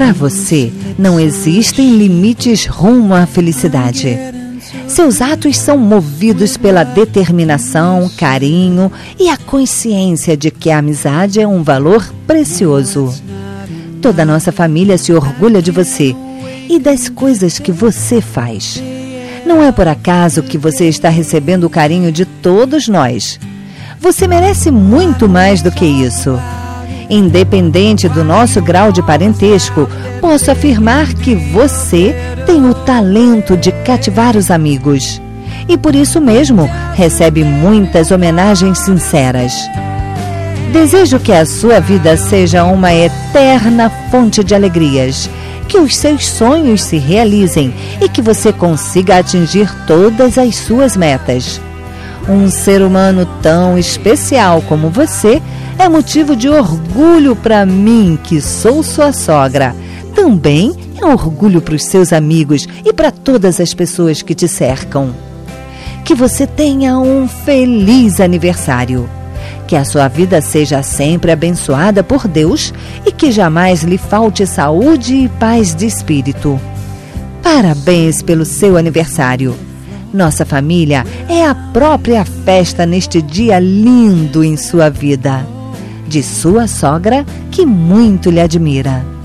Para você, não existem limites rumo à felicidade. Seus atos são movidos pela determinação, carinho e a consciência de que a amizade é um valor precioso. Toda a nossa família se orgulha de você e das coisas que você faz. Não é por acaso que você está recebendo o carinho de todos nós. Você merece muito mais do que isso. Independente do nosso grau de parentesco, posso afirmar que você tem o talento de cativar os amigos. E por isso mesmo, recebe muitas homenagens sinceras. Desejo que a sua vida seja uma eterna fonte de alegrias, que os seus sonhos se realizem e que você consiga atingir todas as suas metas. Um ser humano tão especial como você é motivo de orgulho para mim, que sou sua sogra. Também é orgulho para os seus amigos e para todas as pessoas que te cercam. Que você tenha um feliz aniversário. Que a sua vida seja sempre abençoada por Deus e que jamais lhe falte saúde e paz de espírito. Parabéns pelo seu aniversário. Nossa família é a própria festa neste dia lindo em sua vida. De sua sogra, que muito lhe admira.